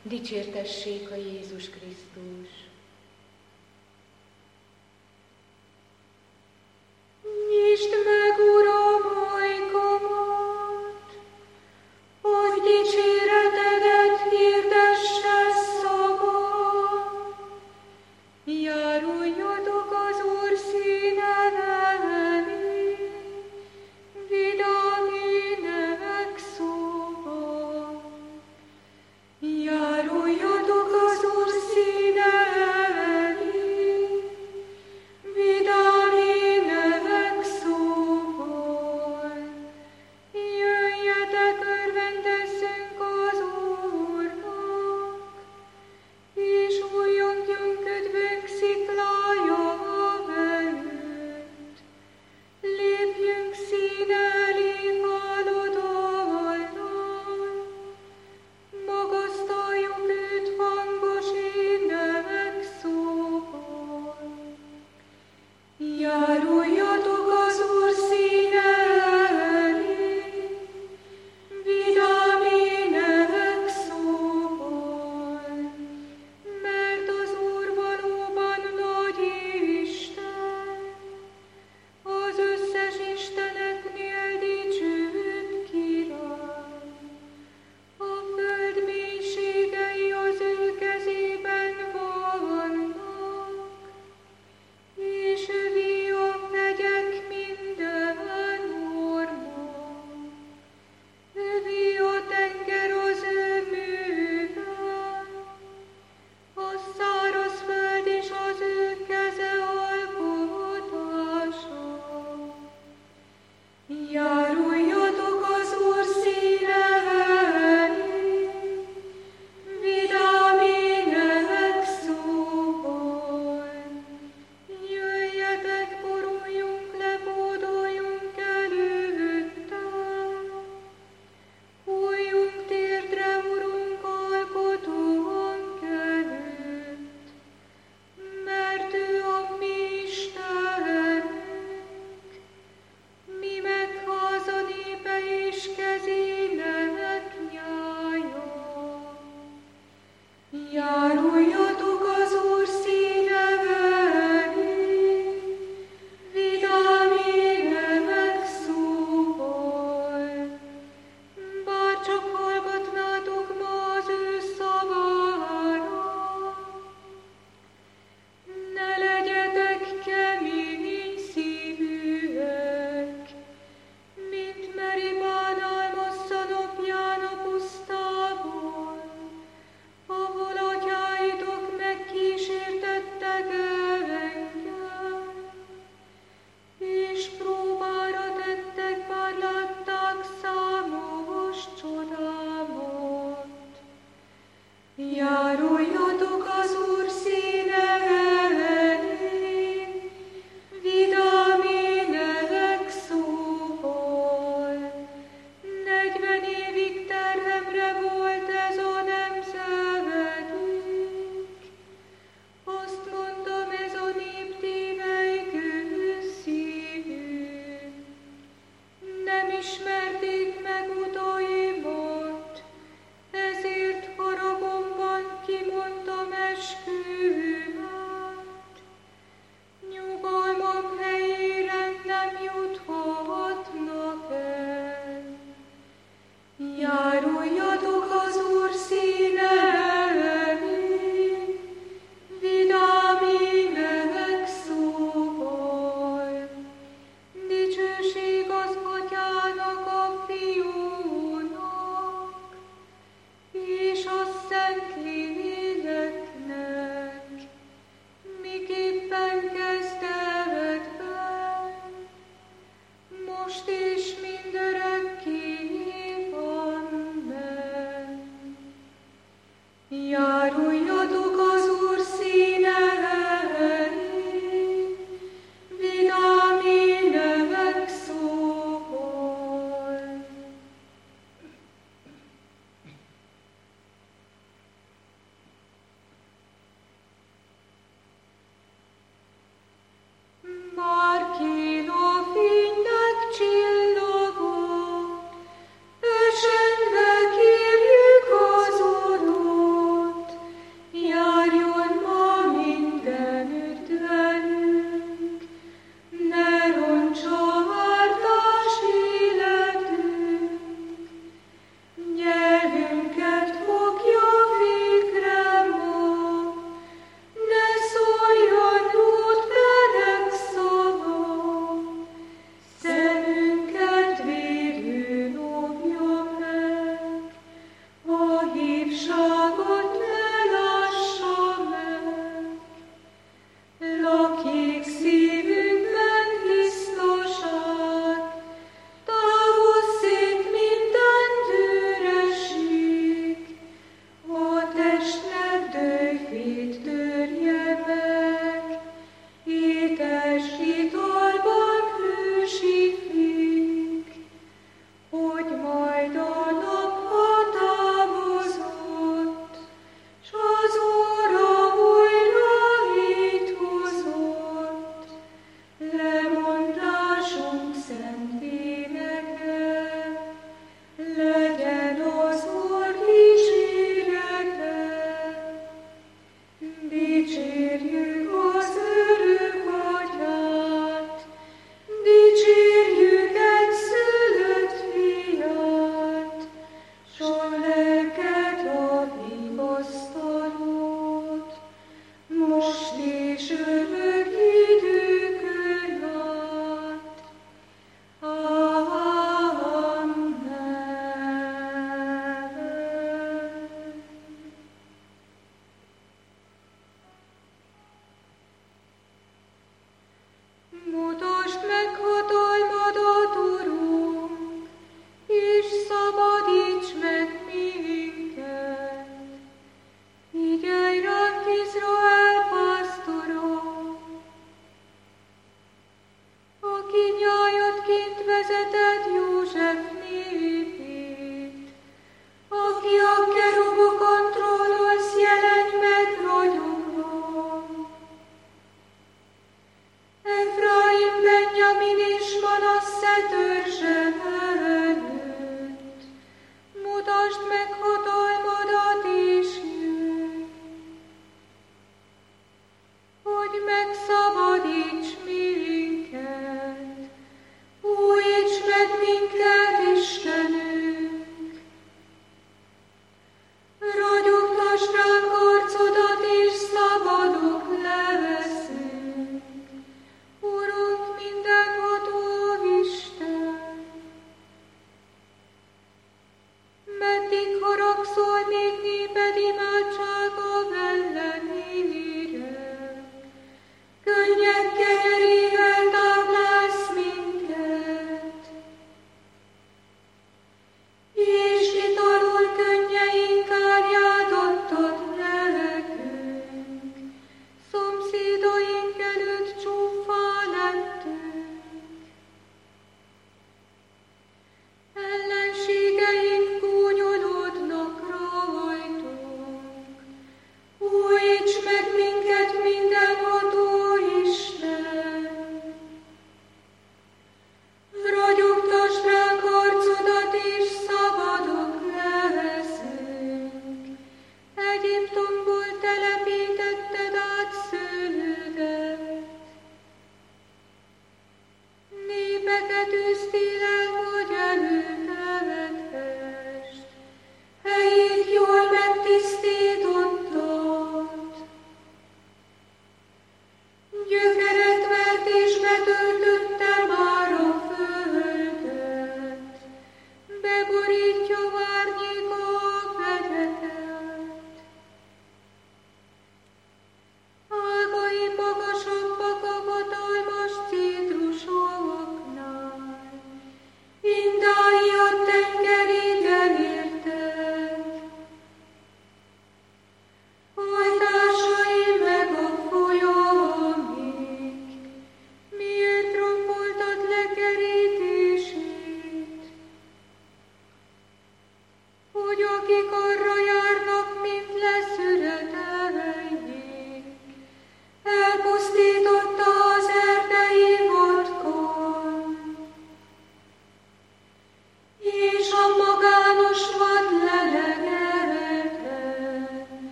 Dicsértessék a Jézus Krisztus! Nyisd meg, Uram, ajkamat, hogy dicséretedet hirdesse szavam. Járuljatok az Úr színe elé, vidám ének szóval. Járuljatok az Úr színe elé, vidám ének szóval. Jöjjetek, örvendezzünk az Úrnak, és újjongjunk ködvünk sziklája előtt. Lépjünk színe elé háladollal, magasztaljuk őt hangos ének szóval. Járuljatok az Úr színe elé, vidám ének szóval, mert az Úr valóban nagy Isten, az összes isteneknél dicsőbb király. A föld mélységei az ő kezében vannak, és övé a hegyek minden orma. Övé a tenger az ő műve, a száraz föld és az ő keze alkotása. Járuljatok az Úr színe elé, vidám ének szóval. Jöjjetek, boruljunk le, bódoljunk előtte. Hulljunk térdre, Urunk, alkotónk előtt, mert ő a mi Istenünk, mi megháza népe és kezének nyája. Járuljatok az Úr színe elé, vidám ének szóval. Bár csak hallgatnátok ma az ő szavára, ne legyetek kemény szívűek, mint Meribán Almassza napján a pusztában, ahol atyáitok megkísértettek engem, és próbára tettek, bár látták számos csodámat. Járuljatok az Úr színe elé, vidám ének szóval. 40 évig terhemre volt ez a nemzedék, azt mondtam, ez a nép tévelygő szívű. Nem ismerték meg utaimat, ezért haragomban kimondtam esküvőmet. Nyugalmam helyére nem juthatnak el. Járuljatok az Úr színe elé, vidám ének szóval. Dicsőség az Atyának, a Fiúnak, és a Szentléleknek, miképpen kezdetben, most és mindörökké. Amen.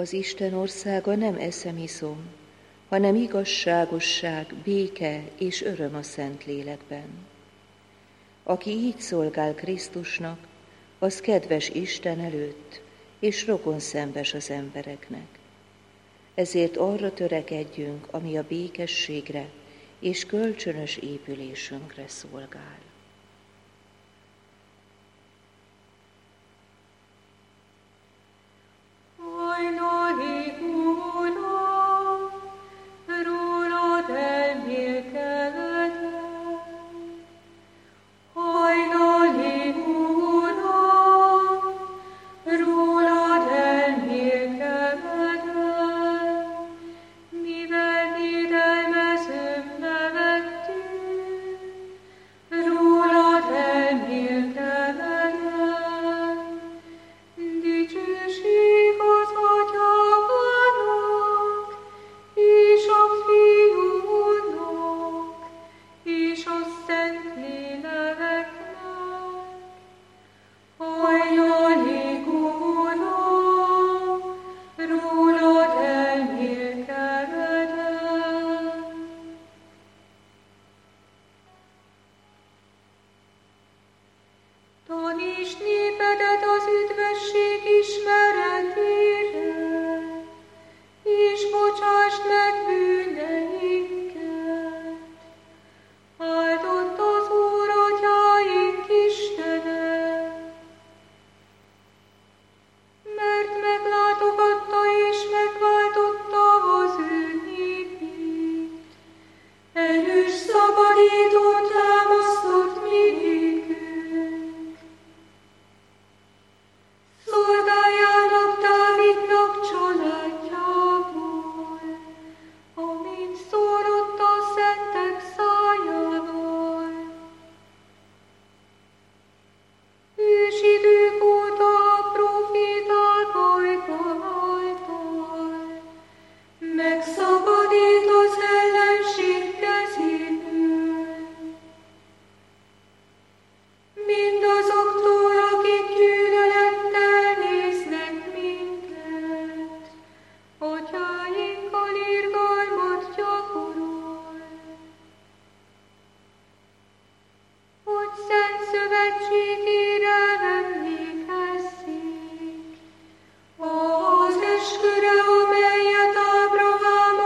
az Isten országa nem eszem-iszom, hanem igazságosság, béke és öröm a Szentlélekben. Aki így szolgál Krisztusnak, az kedves Isten előtt, és rokonszenves az embereknek. Ezért arra törekedjünk, ami a békességre és kölcsönös épülésünkre szolgál. Amelyet Ábrahám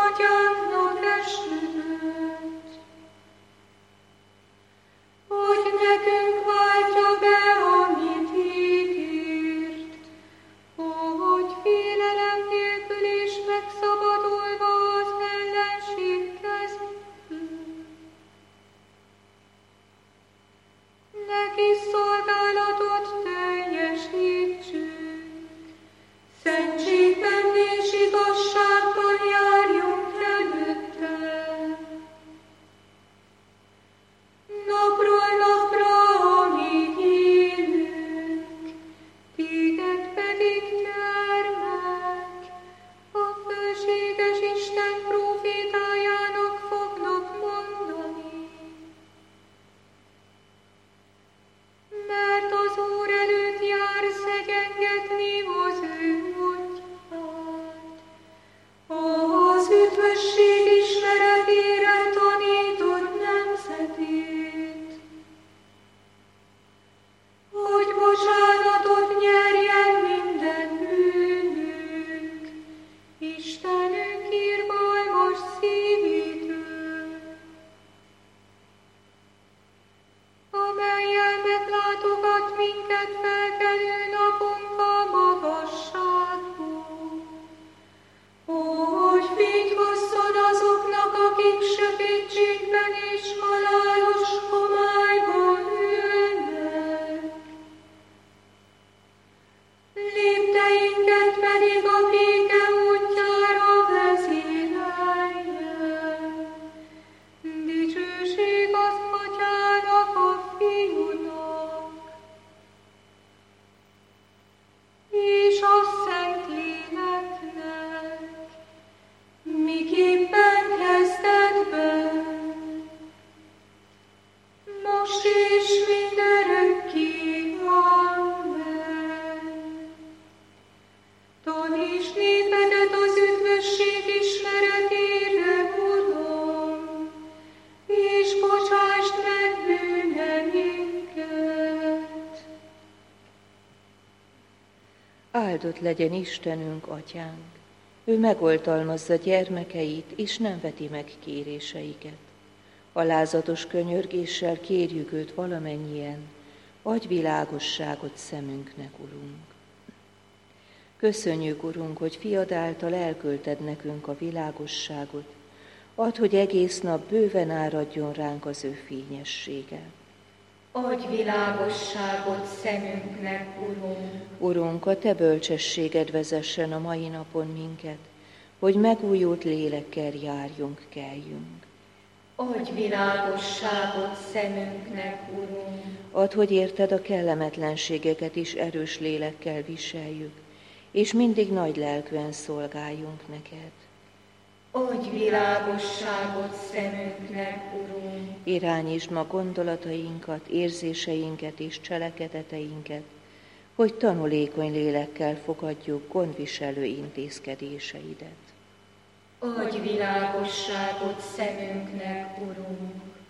áldott legyen Istenünk, Atyánk. Ő megoltalmazza gyermekeit, és nem veti meg kéréseiket. Alázatos könyörgéssel kérjük őt valamennyien, adj világosságot szemünknek, Urunk. Köszönjük, Urunk, hogy fiad által elküldted nekünk a világosságot. Add, hogy egész nap bőven áradjon ránk az ő fényessége. Adj világosságot szemünknek, Urunk. Urunk, a te bölcsességed vezessen a mai napon minket, hogy megújult lélekkel járjunk, kelljünk. Adj világosságot szemünknek, Urunk. Add, hogy érted a kellemetlenségeket is erős lélekkel viseljük, és mindig nagy lelkűen szolgáljunk neked. Adj világosságot szemünknek, Urunk. Irányítsd ma gondolatainkat, érzéseinket és cselekedeteinket, hogy tanulékony lélekkel fogadjuk gondviselő intézkedéseidet. Adj világosságot szemünknek, Urunk.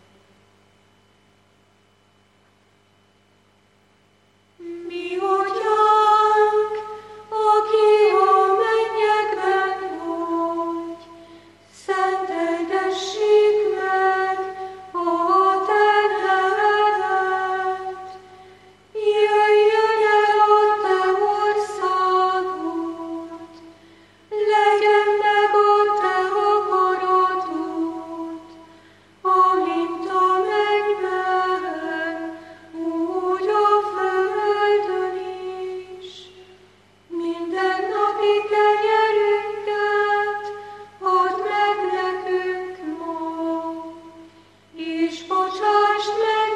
Mi Atyánk, aki a mennyekben vagy, szenteltessék meg a te nevedet. Jöjjön el a te országod, legyen meg a te akaratod, amint a mennyben, úgy a földön is. Mindennapi kenyerünket add meg nekünk ma, és bocsásd meg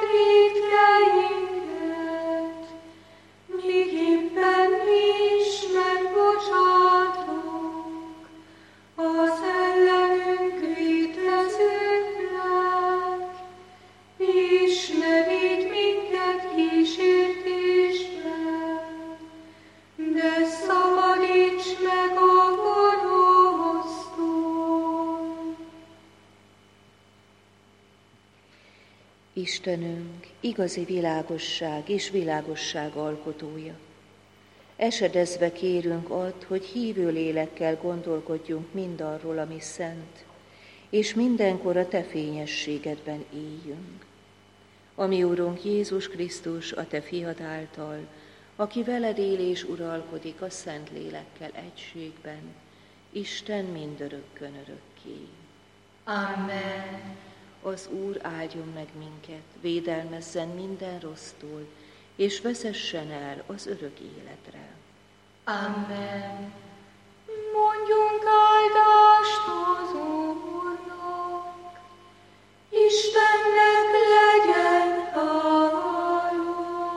vétkeinket, miképpen mi is megbocsátunk az ellenünk vétkezőknek, és ne vigy minket kísértésbe, de szabadíts meg a gonosztól. Istenünk, igazi világosság és világosság alkotója. Esedezve kérünk add, hogy hívő lélekkel gondolkodjunk mindarról, ami szent, és mindenkor a te fényességedben éljünk. Ami Urunk Jézus Krisztus, a te fiad által, aki veled él és uralkodik a szent lélekkel egységben, Isten mindörökkön örökké. Amen. Az Úr áldjon meg minket, védelmezzen minden rossztól, és vezessen el az örök életre. Amen. Mondjunk áldást az Úrnak, Istennek legyen hála.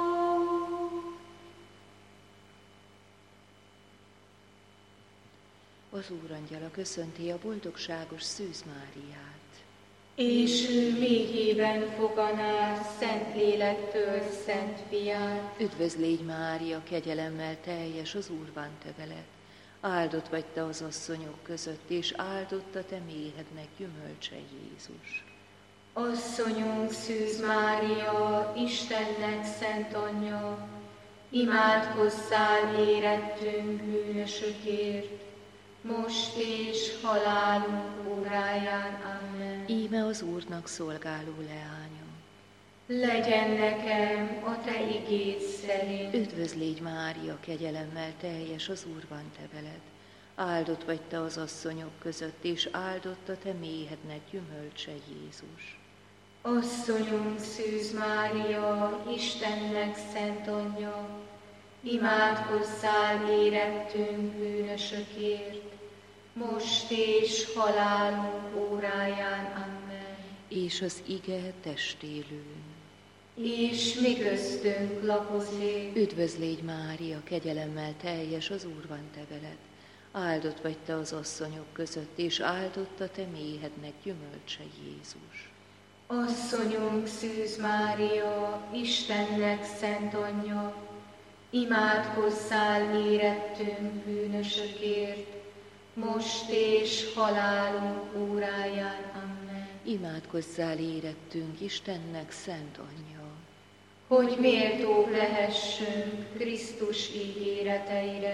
Az Úrangyala köszönti a boldogságos Szűz Máriát. És ő méhében foganál Szentlélektől Szent Fiát. Üdvözl légy, Mária, kegyelemmel teljes, az Úr van te veled. Áldott vagy te az asszonyok között, és áldott a te méhednek gyümölcse Jézus. Asszonyunk Szűz Mária, Istennek szent anyja, imádkozzál érettünk bűnösökért, most és halálunk óráján. Amen. Íme az Úrnak szolgáló leányom. Legyen nekem a te igéd szerint. Üdvözl légy, Mária, kegyelemmel teljes, az Úr van te veled. Áldott vagy te az asszonyok között, és áldott a te méhednek gyümölcse Jézus. Asszonyunk Szűz Mária, Istennek szent anyja, imádkozzál érettünk bűnösökért, most és halálunk óráján. Amen. És az ige testélőn. És mi köztünk lakozik. Üdvözl légy, Mária, kegyelemmel teljes, az Úr van te veled. Áldott vagy te az asszonyok között, és áldott a te méhednek gyümölcse Jézus. Asszonyunk Szűz Mária, Istennek szent anyja, imádkozzál érettünk bűnösökért, most és halálunk óráján. Amen. Imádkozzál érettünk Istennek szent anyja, hogy méltók lehessünk Krisztus ígéreteire,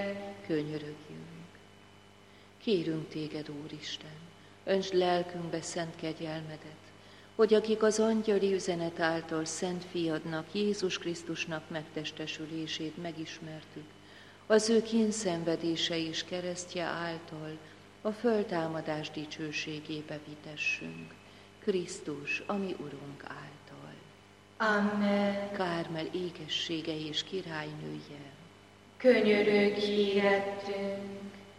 könyörögjünk. Kérünk téged, Úristen, öntsd lelkünkbe szent kegyelmedet, hogy akik az angyali üzenet által szent fiadnak, Jézus Krisztusnak megtestesülését megismertük, az ő kínszenvedése és keresztje által a föltámadás dicsőségébe vitessünk. Krisztus, a mi Urunk által. Amen. Kármel égessége és királynője, Könyörögj érettünk.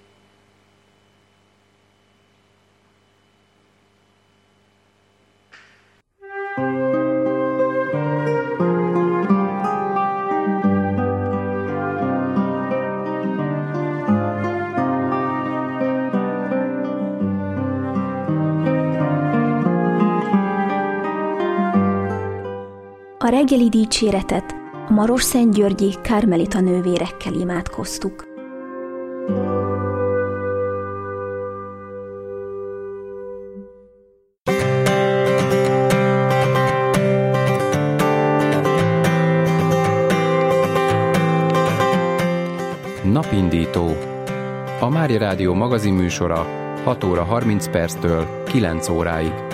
A reggeli dicséretet a Marosszentgyörgyi kármelita nővérekkel imádkoztuk. Napindító. A Mária Rádió magazinműsora 6 óra 30 perctől 9 óráig.